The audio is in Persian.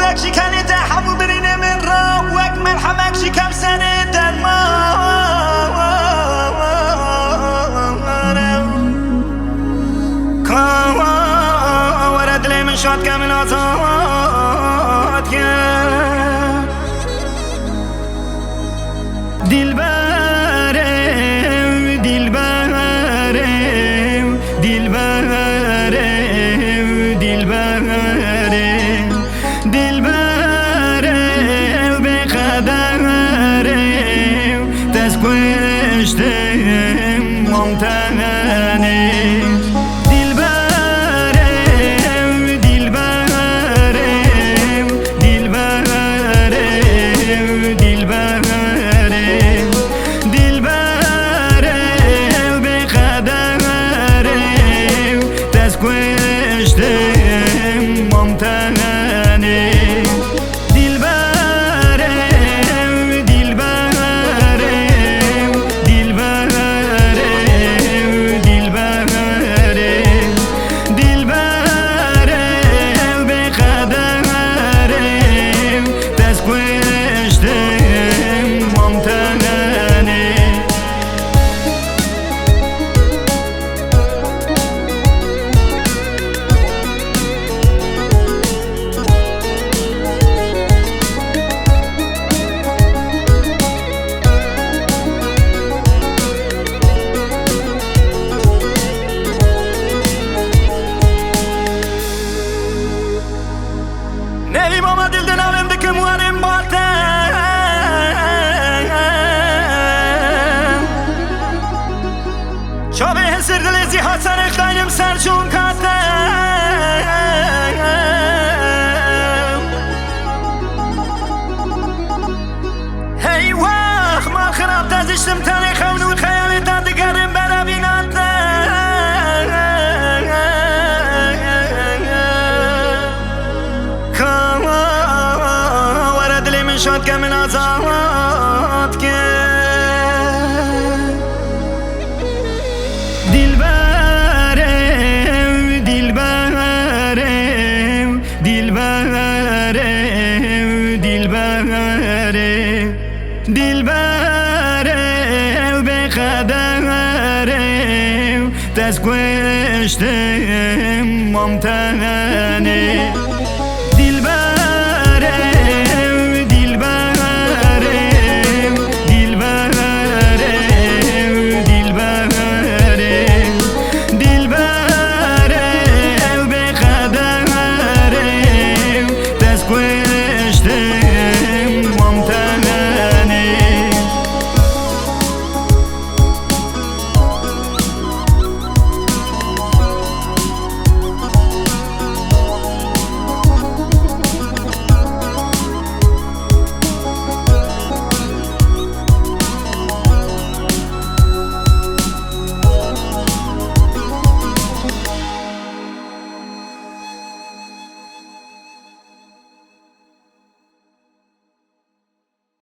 وك شکنی تحبو برینه من را وک ملحمک شکم سنه در ما ورد لی من شاد کامل آزاد کرد دلبرم دلبرم دلبرم دلبرم دلبرم به قدرم دست کشتم ممتنه Nevim ama dilden alemdeki muharrem batem Çabe hesir dili zihat sarıktayım serçun katem Hey vah mal kırap teziştim tarih evnun hayaletten digerim berabin atem شاد که من آزاد کرد دلبرم دلبرم دلبرم دلبرم دلبرم به قدرم دست کشتم ممتنه